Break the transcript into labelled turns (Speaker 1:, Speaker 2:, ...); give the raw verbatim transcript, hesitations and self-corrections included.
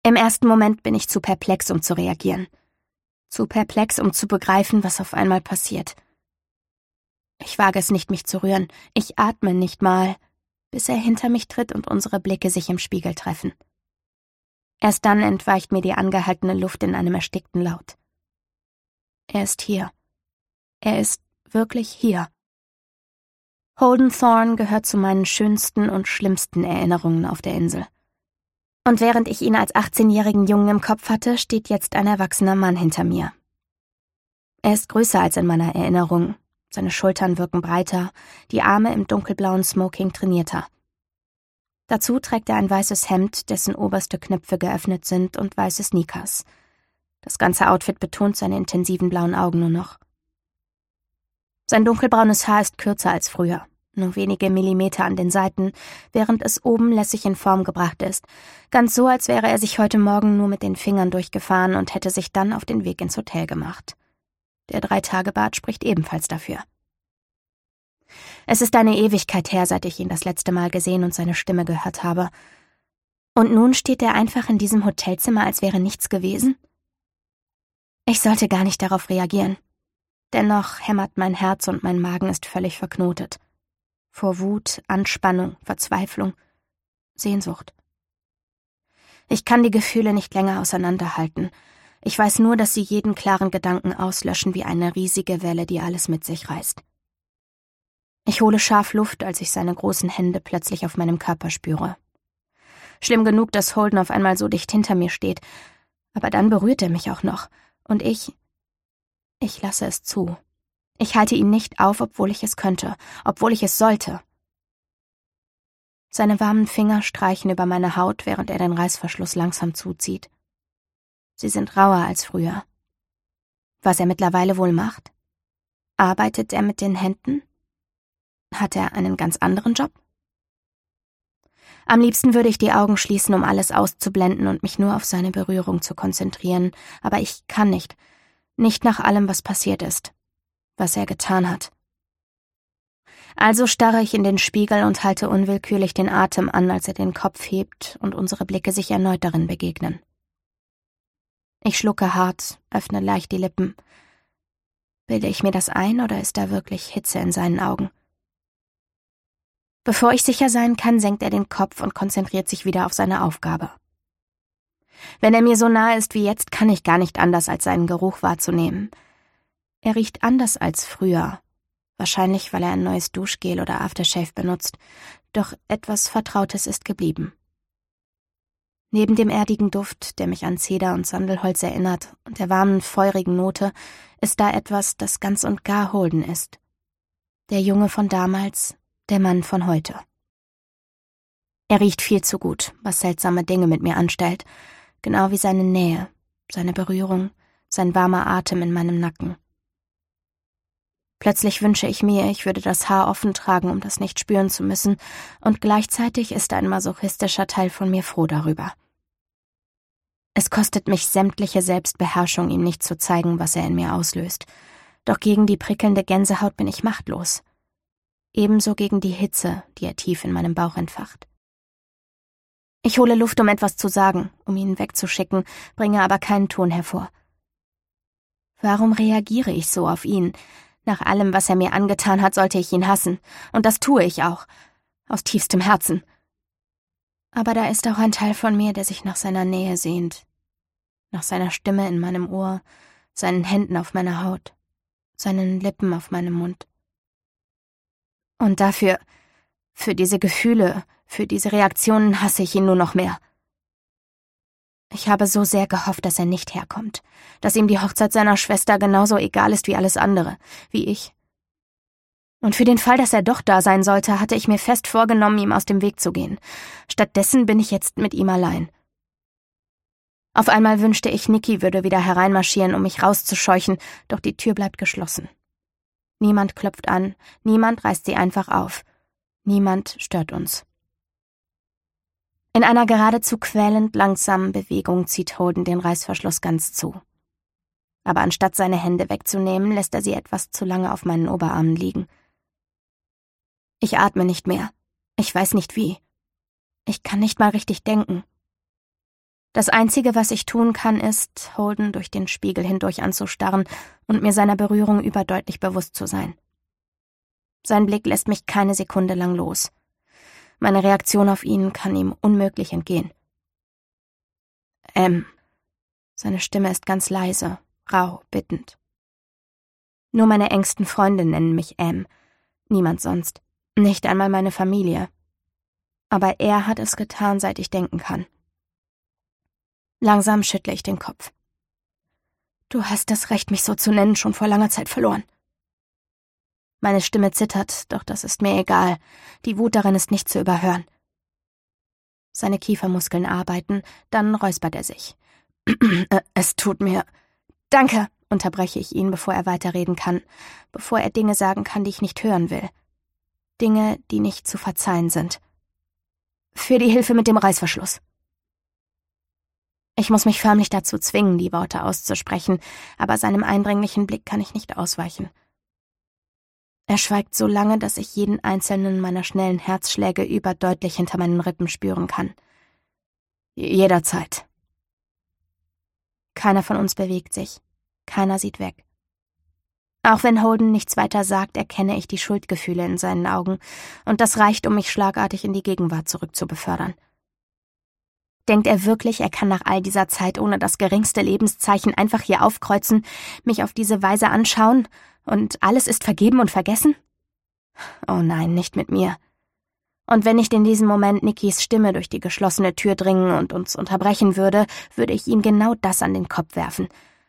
Speaker 1: Im ersten Moment bin ich zu perplex, um zu reagieren. Zu perplex, um zu begreifen, was auf einmal passiert. Ich wage es nicht, mich zu rühren. Ich atme nicht mal, bis er hinter mich tritt und unsere Blicke sich im Spiegel treffen. Erst dann entweicht mir die angehaltene Luft in einem erstickten Laut. Er ist hier. Er ist wirklich hier. Holden Thorne gehört zu meinen schönsten und schlimmsten Erinnerungen auf der Insel. Und während ich ihn als achtzehnjährigen Jungen im Kopf hatte, steht jetzt ein erwachsener Mann hinter mir. Er ist größer als in meiner Erinnerung. Seine Schultern wirken breiter, die Arme im dunkelblauen Smoking trainierter. Dazu trägt er ein weißes Hemd, dessen oberste Knöpfe geöffnet sind, und weiße Sneakers. Das ganze Outfit betont seine intensiven blauen Augen nur noch. Sein dunkelbraunes Haar ist kürzer als früher, nur wenige Millimeter an den Seiten, während es oben lässig in Form gebracht ist, ganz so, als wäre er sich heute Morgen nur mit den Fingern durchgefahren und hätte sich dann auf den Weg ins Hotel gemacht. Der Drei-Tage-Bart spricht ebenfalls dafür. Es ist eine Ewigkeit her, seit ich ihn das letzte Mal gesehen und seine Stimme gehört habe. Und nun steht er einfach in diesem Hotelzimmer, als wäre nichts gewesen? Ich sollte gar nicht darauf reagieren. Dennoch hämmert mein Herz und mein Magen ist völlig verknotet. Vor Wut, Anspannung, Verzweiflung, Sehnsucht. Ich kann die Gefühle nicht länger auseinanderhalten. Ich weiß nur, dass sie jeden klaren Gedanken auslöschen wie eine riesige Welle, die alles mit sich reißt. Ich hole scharf Luft, als ich seine großen Hände plötzlich auf meinem Körper spüre. Schlimm genug, dass Holden auf einmal so dicht hinter mir steht, aber dann berührt er mich auch noch, und ich... Ich lasse es zu. Ich halte ihn nicht auf, obwohl ich es könnte, obwohl ich es sollte. Seine warmen Finger streichen über meine Haut, während er den Reißverschluss langsam zuzieht. Sie sind rauer als früher. Was er mittlerweile wohl macht? Arbeitet er mit den Händen? Hat er einen ganz anderen Job? Am liebsten würde ich die Augen schließen, um alles auszublenden und mich nur auf seine Berührung zu konzentrieren, aber ich kann nicht. Nicht nach allem, was passiert ist, was er getan hat. Also starre ich in den Spiegel und halte unwillkürlich den Atem an, als er den Kopf hebt und unsere Blicke sich erneut darin begegnen. Ich schlucke hart, öffne leicht die Lippen. Bilde ich mir das ein, oder ist da wirklich Hitze in seinen Augen? Bevor ich sicher sein kann, senkt er den Kopf und konzentriert sich wieder auf seine Aufgabe. Wenn er mir so nahe ist wie jetzt, kann ich gar nicht anders, als seinen Geruch wahrzunehmen. Er riecht anders als früher. Wahrscheinlich, weil er ein neues Duschgel oder Aftershave benutzt. Doch etwas Vertrautes ist geblieben. Neben dem erdigen Duft, der mich an Zeder und Sandelholz erinnert, und der warmen, feurigen Note, ist da etwas, das ganz und gar Holden ist. Der Junge von damals, der Mann von heute. Er riecht viel zu gut, was seltsame Dinge mit mir anstellt, genau wie seine Nähe, seine Berührung, sein warmer Atem in meinem Nacken. Plötzlich wünsche ich mir, ich würde das Haar offen tragen, um das nicht spüren zu müssen, und gleichzeitig ist ein masochistischer Teil von mir froh darüber. Es kostet mich sämtliche Selbstbeherrschung, ihm nicht zu zeigen, was er in mir auslöst, doch gegen die prickelnde Gänsehaut bin ich machtlos. Ebenso gegen die Hitze, die er tief in meinem Bauch entfacht. Ich hole Luft, um etwas zu sagen, um ihn wegzuschicken, bringe aber keinen Ton hervor. Warum reagiere ich so auf ihn? Nach allem, was er mir angetan hat, sollte ich ihn hassen. Und das tue ich auch. Aus tiefstem Herzen. Aber da ist auch ein Teil von mir, der sich nach seiner Nähe sehnt. Nach seiner Stimme in meinem Ohr, seinen Händen auf meiner Haut, seinen Lippen auf meinem Mund. Und dafür, für diese Gefühle, für diese Reaktionen hasse ich ihn nur noch mehr. Ich habe so sehr gehofft, dass er nicht herkommt, dass ihm die Hochzeit seiner Schwester genauso egal ist wie alles andere, wie ich. Und für den Fall, dass er doch da sein sollte, hatte ich mir fest vorgenommen, ihm aus dem Weg zu gehen. Stattdessen bin ich jetzt mit ihm allein. Auf einmal wünschte ich, Nikki würde wieder hereinmarschieren, um mich rauszuscheuchen, doch die Tür bleibt geschlossen. Niemand klopft an, niemand reißt sie einfach auf. Niemand stört uns. In einer geradezu quälend langsamen Bewegung zieht Holden den Reißverschluss ganz zu. Aber anstatt seine Hände wegzunehmen, lässt er sie etwas zu lange auf meinen Oberarmen liegen. Ich atme nicht mehr. Ich weiß nicht wie. Ich kann nicht mal richtig denken. Das Einzige, was ich tun kann, ist, Holden durch den Spiegel hindurch anzustarren und mir seiner Berührung überdeutlich bewusst zu sein. Sein Blick lässt mich keine Sekunde lang los. Meine Reaktion auf ihn kann ihm unmöglich entgehen. Em. Seine Stimme ist ganz leise, rau, bittend. Nur meine engsten Freunde nennen mich Em. Niemand sonst. Nicht einmal meine Familie. Aber er hat es getan, seit ich denken kann. Langsam schüttle ich den Kopf. Du hast das Recht, mich so zu nennen, schon vor langer Zeit verloren. Meine Stimme zittert, doch das ist mir egal. Die Wut darin ist nicht zu überhören. Seine Kiefermuskeln arbeiten, dann räuspert er sich. Es tut mir... Danke, unterbreche ich ihn, bevor er weiterreden kann, bevor er Dinge sagen kann, die ich nicht hören will. Dinge, die nicht zu verzeihen sind. Für die Hilfe mit dem Reißverschluss. Ich muss mich förmlich dazu zwingen, die Worte auszusprechen, aber seinem eindringlichen Blick kann ich nicht ausweichen. Er schweigt so lange, dass ich jeden einzelnen meiner schnellen Herzschläge überdeutlich hinter meinen Rippen spüren kann. Jederzeit. Keiner von uns bewegt sich. Keiner sieht weg. Auch wenn Holden nichts weiter sagt, erkenne ich die Schuldgefühle in seinen Augen, und das reicht, um mich schlagartig in die Gegenwart zurückzubefördern. Denkt er wirklich, er kann nach all dieser Zeit ohne das geringste Lebenszeichen einfach hier aufkreuzen, mich auf diese Weise anschauen, und alles ist vergeben und vergessen? Oh nein, nicht mit mir. Und wenn nicht in diesem Moment Nickys Stimme durch die geschlossene Tür dringen und uns unterbrechen würde, würde ich ihm genau das an den Kopf werfen –